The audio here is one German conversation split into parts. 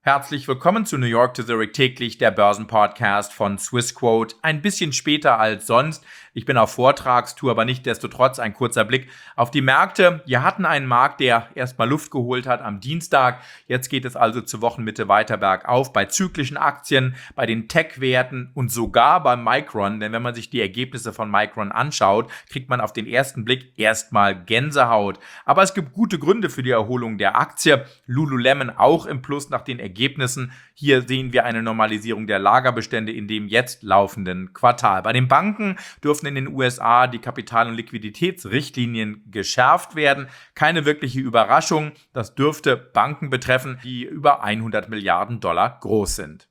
Herzlich willkommen zu New York to Zurich täglich, der Börsenpodcast von Swissquote. Ein bisschen später als sonst. Ich bin auf Vortragstour, aber nichtsdestotrotz ein kurzer Blick auf die Märkte. Wir hatten einen Markt, der erstmal Luft geholt hat am Dienstag. Jetzt geht es also zur Wochenmitte weiter bergauf bei zyklischen Aktien, bei den Tech-Werten und sogar bei Micron. Denn wenn man sich die Ergebnisse von Micron anschaut, kriegt man auf den ersten Blick erstmal Gänsehaut. Aber es gibt gute Gründe für die Erholung der Aktie. Lululemon auch im Plus nach den Ergebnissen. Hier sehen wir eine Normalisierung der Lagerbestände in dem jetzt laufenden Quartal. Bei den Banken dürfen in den USA die Kapital- und Liquiditätsrichtlinien geschärft werden. Keine wirkliche Überraschung. Das dürfte Banken betreffen, die über 100 Milliarden Dollar groß sind.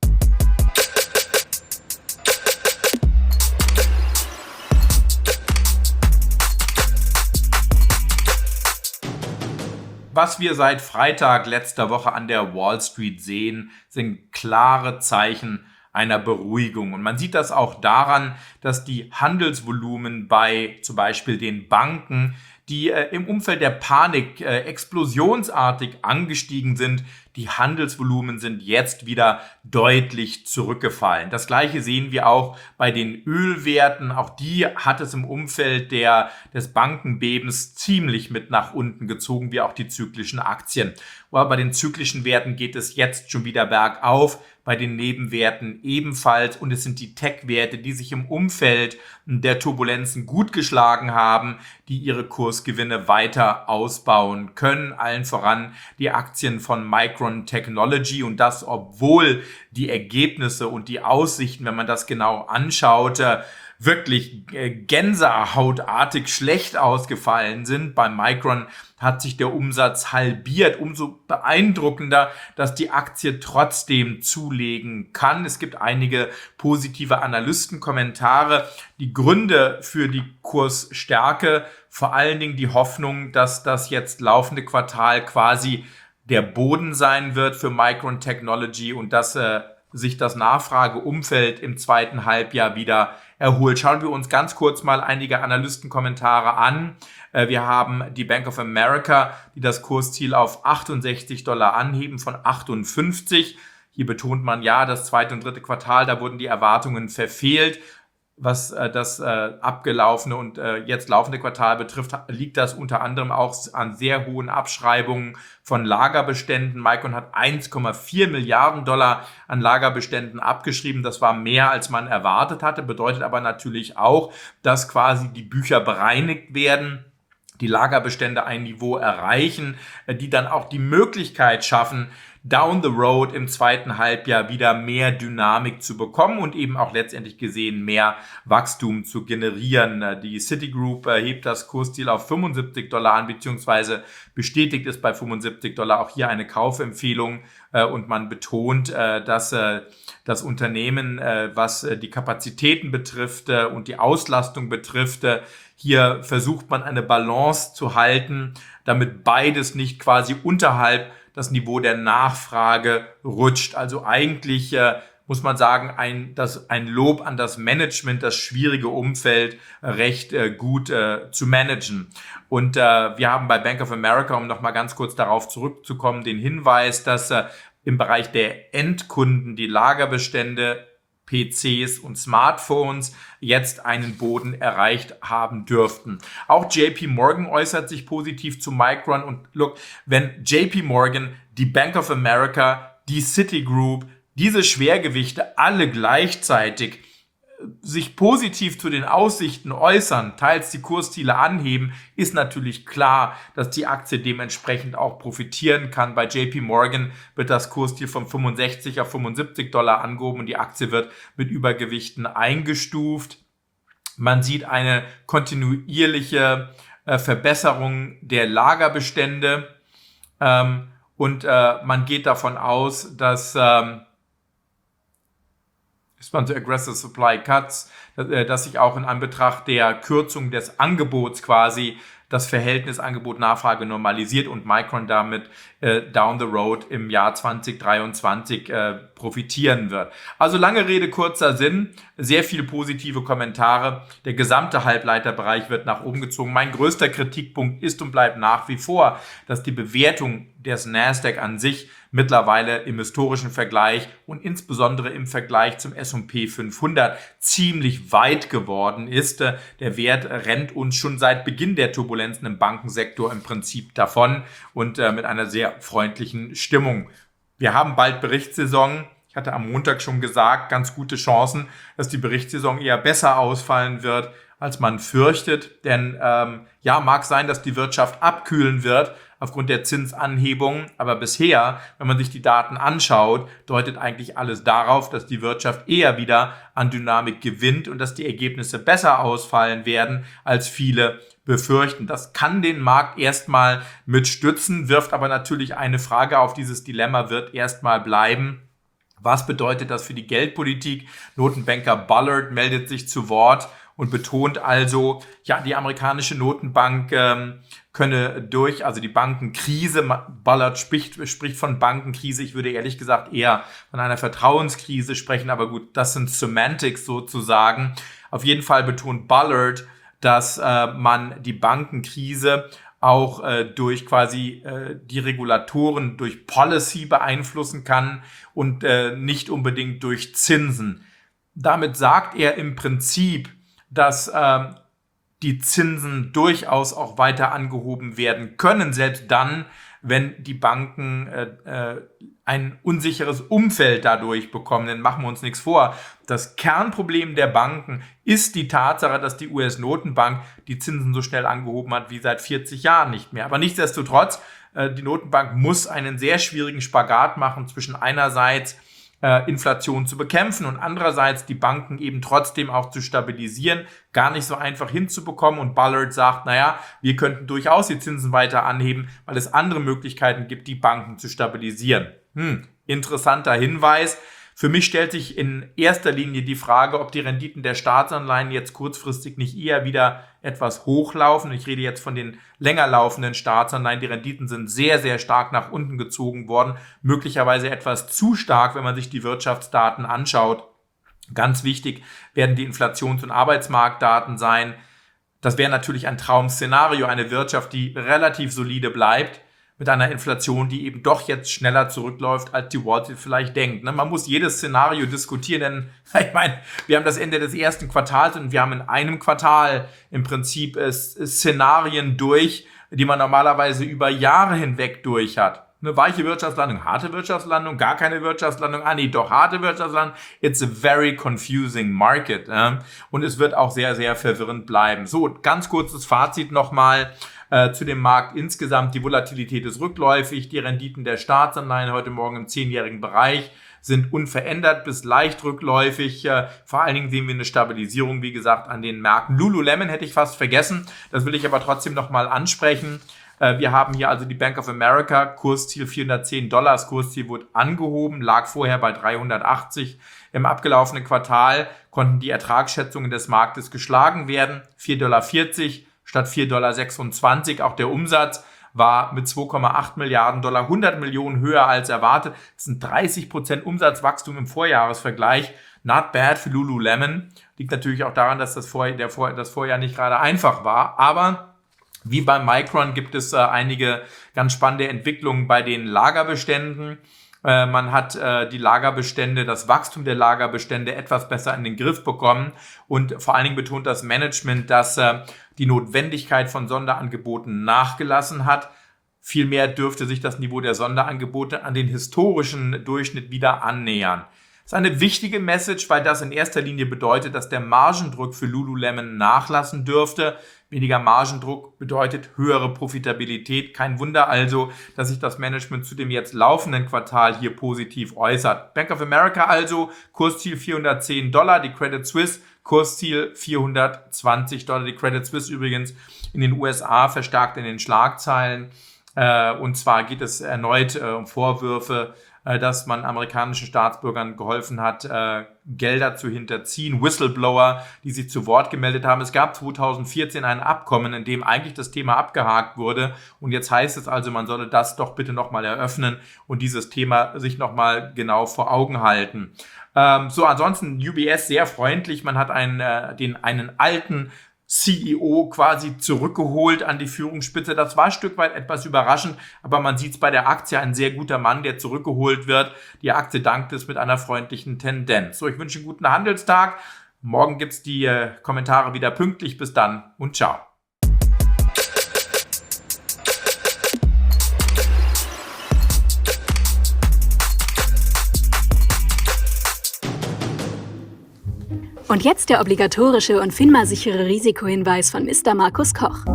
Was wir seit Freitag letzter Woche an der Wall Street sehen, sind klare Zeichen einer Beruhigung. Und man sieht das auch daran, dass die Handelsvolumen bei zum Beispiel den Banken, die im Umfeld der Panik explosionsartig angestiegen sind, die Handelsvolumen sind jetzt wieder deutlich zurückgefallen. Das Gleiche sehen wir auch bei den Ölwerten. Auch die hat es im Umfeld des Bankenbebens ziemlich mit nach unten gezogen, wie auch die zyklischen Aktien. Aber bei den zyklischen Werten geht es jetzt schon wieder bergauf, bei den Nebenwerten ebenfalls. Und es sind die Tech-Werte, die sich im Umfeld der Turbulenzen gut geschlagen haben, die ihre Kursgewinne weiter ausbauen können. Allen voran die Aktien von Micron Technology, und das, obwohl die Ergebnisse und die Aussichten, wenn man das genau anschaut, wirklich gänsehautartig schlecht ausgefallen sind. Bei Micron hat sich der Umsatz halbiert. Umso beeindruckender, dass die Aktie trotzdem zulegen kann. Es gibt einige positive Analystenkommentare. Die Gründe für die Kursstärke, vor allen Dingen die Hoffnung, dass das jetzt laufende Quartal quasi der Boden sein wird für Micron Technology und dass sich das Nachfrageumfeld im zweiten Halbjahr wieder erholt. Schauen wir uns ganz kurz mal einige Analystenkommentare an. Wir haben die Bank of America, die das Kursziel auf $68 anheben von 58. Hier betont man ja, das zweite und dritte Quartal, da wurden die Erwartungen verfehlt. Was das abgelaufene und jetzt laufende Quartal betrifft, liegt das unter anderem auch an sehr hohen Abschreibungen von Lagerbeständen. Micron hat 1,4 Milliarden Dollar an Lagerbeständen abgeschrieben. Das war mehr, als man erwartet hatte, bedeutet aber natürlich auch, dass quasi die Bücher bereinigt werden, die Lagerbestände ein Niveau erreichen, die dann auch die Möglichkeit schaffen, down the road im zweiten Halbjahr wieder mehr Dynamik zu bekommen und eben auch letztendlich gesehen mehr Wachstum zu generieren. Die Citigroup hebt das Kursziel auf $75 an, beziehungsweise bestätigt es bei $75. Auch hier eine Kaufempfehlung und man betont, dass das Unternehmen, was die Kapazitäten betrifft und die Auslastung betrifft, hier versucht man eine Balance zu halten, damit beides nicht quasi unterhalb das Niveau der Nachfrage rutscht. Also eigentlich muss man sagen, ein Lob an das Management, das schwierige Umfeld recht gut zu managen. Und wir haben bei Bank of America, um nochmal ganz kurz darauf zurückzukommen, den Hinweis, dass im Bereich der Endkunden die Lagerbestände PCs und Smartphones jetzt einen Boden erreicht haben dürften. Auch JP Morgan äußert sich positiv zu Micron und look, wenn JP Morgan, die Bank of America, die Citigroup, diese Schwergewichte alle gleichzeitig sich positiv zu den Aussichten äußern, teils die Kursziele anheben, ist natürlich klar, dass die Aktie dementsprechend auch profitieren kann. Bei JP Morgan wird das Kursziel von 65 auf $75 angehoben und die Aktie wird mit Übergewichten eingestuft. Man sieht eine kontinuierliche Verbesserung der Lagerbestände und man geht davon aus, dass to aggressive supply cuts, dass sich auch in Anbetracht der Kürzung des Angebots quasi das Verhältnis Angebot-Nachfrage normalisiert und Micron damit down the road im Jahr 2023 profitieren wird. Also lange Rede, kurzer Sinn, sehr viele positive Kommentare. Der gesamte Halbleiterbereich wird nach oben gezogen. Mein größter Kritikpunkt ist und bleibt nach wie vor, dass die Bewertung des Nasdaq an sich mittlerweile im historischen Vergleich und insbesondere im Vergleich zum S&P 500 ziemlich weit geworden ist. Der Wert rennt uns schon seit Beginn der Turbulenzen im Bankensektor im Prinzip davon und mit einer sehr freundlichen Stimmung. Wir haben bald Berichtssaison. Ich hatte am Montag schon gesagt, ganz gute Chancen, dass die Berichtssaison eher besser ausfallen wird, als man fürchtet. Denn mag sein, dass die Wirtschaft abkühlen wird aufgrund der Zinsanhebung. Aber bisher, wenn man sich die Daten anschaut, deutet eigentlich alles darauf, dass die Wirtschaft eher wieder an Dynamik gewinnt und dass die Ergebnisse besser ausfallen werden, als viele befürchten. Das kann den Markt erstmal mit stützen, wirft aber natürlich eine Frage auf. Dieses Dilemma wird erstmal bleiben. Was bedeutet das für die Geldpolitik? Notenbanker Bullard meldet sich zu Wort und betont also, die amerikanische Notenbank könne also die Bankenkrise, Bullard spricht von Bankenkrise, ich würde ehrlich gesagt eher von einer Vertrauenskrise sprechen, aber gut, das sind Semantics sozusagen. Auf jeden Fall betont Bullard, dass man die Bankenkrise auch durch quasi die Regulatoren, durch Policy beeinflussen kann und nicht unbedingt durch Zinsen. Damit sagt er im Prinzip, dass die Zinsen durchaus auch weiter angehoben werden können, selbst dann, wenn die Banken ein unsicheres Umfeld dadurch bekommen. Denn machen wir uns nichts vor. Das Kernproblem der Banken ist die Tatsache, dass die US-Notenbank die Zinsen so schnell angehoben hat wie seit 40 Jahren nicht mehr. Aber nichtsdestotrotz, die Notenbank muss einen sehr schwierigen Spagat machen zwischen einerseits Inflation zu bekämpfen und andererseits die Banken eben trotzdem auch zu stabilisieren, gar nicht so einfach hinzubekommen. Und Bullard sagt, wir könnten durchaus die Zinsen weiter anheben, weil es andere Möglichkeiten gibt, die Banken zu stabilisieren. Interessanter Hinweis. Für mich stellt sich in erster Linie die Frage, ob die Renditen der Staatsanleihen jetzt kurzfristig nicht eher wieder etwas hochlaufen. Ich rede jetzt von den länger laufenden Staatsanleihen. Die Renditen sind sehr, sehr stark nach unten gezogen worden. Möglicherweise etwas zu stark, wenn man sich die Wirtschaftsdaten anschaut. Ganz wichtig werden die Inflations- und Arbeitsmarktdaten sein. Das wäre natürlich ein Traum-Szenario, eine Wirtschaft, die relativ solide bleibt, mit einer Inflation, die eben doch jetzt schneller zurückläuft, als die Wall Street vielleicht denkt. Man muss jedes Szenario diskutieren, denn ich meine, wir haben das Ende des ersten Quartals und wir haben in einem Quartal im Prinzip Szenarien durch, die man normalerweise über Jahre hinweg durch hat. Eine weiche Wirtschaftslandung, harte Wirtschaftslandung, gar keine Wirtschaftslandung, doch harte Wirtschaftslandung. It's a very confusing market. Und es wird auch sehr, sehr verwirrend bleiben. So, ganz kurzes Fazit nochmal zu dem Markt insgesamt. Die Volatilität ist rückläufig. Die Renditen der Staatsanleihen heute Morgen im 10-jährigen Bereich sind unverändert bis leicht rückläufig. Vor allen Dingen sehen wir eine Stabilisierung, wie gesagt, an den Märkten. Lululemon hätte ich fast vergessen. Das will ich aber trotzdem nochmal ansprechen. Wir haben hier also die Bank of America, Kursziel $410. Das Kursziel wurde angehoben, lag vorher bei 380. Im abgelaufenen Quartal konnten die Ertragsschätzungen des Marktes geschlagen werden. $4,40 statt $4,26. Auch der Umsatz war mit $2,8 Milliarden 100 Millionen höher als erwartet. Das sind 30% Umsatzwachstum im Vorjahresvergleich. Not bad für Lululemon. Liegt natürlich auch daran, dass das Vorjahr nicht gerade einfach war. Aber wie beim Micron gibt es einige ganz spannende Entwicklungen bei den Lagerbeständen. Man hat die Lagerbestände, das Wachstum der Lagerbestände etwas besser in den Griff bekommen. Und vor allen Dingen betont das Management, dass die Notwendigkeit von Sonderangeboten nachgelassen hat. Vielmehr dürfte sich das Niveau der Sonderangebote an den historischen Durchschnitt wieder annähern. Das ist eine wichtige Message, weil das in erster Linie bedeutet, dass der Margendruck für Lululemon nachlassen dürfte. Weniger Margendruck bedeutet höhere Profitabilität. Kein Wunder also, dass sich das Management zu dem jetzt laufenden Quartal hier positiv äußert. Bank of America also, Kursziel $410, die Credit Suisse, Kursziel $420. Die Credit Suisse übrigens in den USA verstärkt in den Schlagzeilen. Und zwar geht es erneut um Vorwürfe, dass man amerikanischen Staatsbürgern geholfen hat, Gelder zu hinterziehen. Whistleblower, die sich zu Wort gemeldet haben. Es gab 2014 ein Abkommen, in dem eigentlich das Thema abgehakt wurde. Und jetzt heißt es also, man solle das doch bitte nochmal eröffnen und dieses Thema sich nochmal genau vor Augen halten. Ansonsten UBS sehr freundlich. Man hat einen alten CEO quasi zurückgeholt an die Führungsspitze. Das war ein Stück weit etwas überraschend, aber man sieht es bei der Aktie, ein sehr guter Mann, der zurückgeholt wird. Die Aktie dankt es mit einer freundlichen Tendenz. So, ich wünsche einen guten Handelstag. Morgen gibt es die Kommentare wieder pünktlich. Bis dann und ciao. Und jetzt der obligatorische und FINMA-sichere Risikohinweis von Mr. Markus Koch.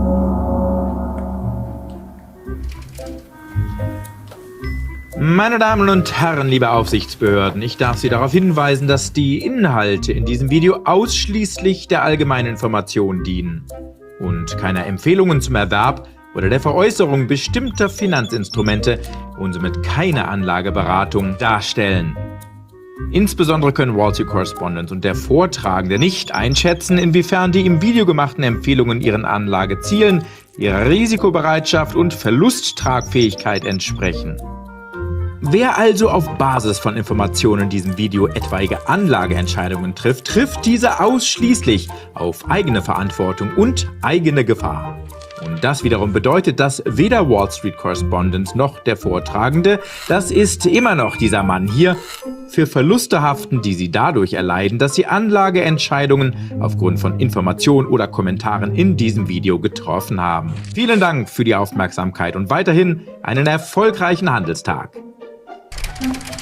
Meine Damen und Herren, liebe Aufsichtsbehörden, ich darf Sie darauf hinweisen, dass die Inhalte in diesem Video ausschließlich der allgemeinen Information dienen und keiner Empfehlungen zum Erwerb oder der Veräußerung bestimmter Finanzinstrumente und somit keine Anlageberatung darstellen. Insbesondere können Wall Street Correspondent und der Vortragende nicht einschätzen, inwiefern die im Video gemachten Empfehlungen ihren Anlagezielen, ihrer Risikobereitschaft und Verlusttragfähigkeit entsprechen. Wer also auf Basis von Informationen in diesem Video etwaige Anlageentscheidungen trifft, trifft diese ausschließlich auf eigene Verantwortung und eigene Gefahr. Und das wiederum bedeutet, dass weder Wall Street Correspondent noch der Vortragende, das ist immer noch dieser Mann hier, für Verluste haften, die sie dadurch erleiden, dass sie Anlageentscheidungen aufgrund von Informationen oder Kommentaren in diesem Video getroffen haben. Vielen Dank für die Aufmerksamkeit und weiterhin einen erfolgreichen Handelstag.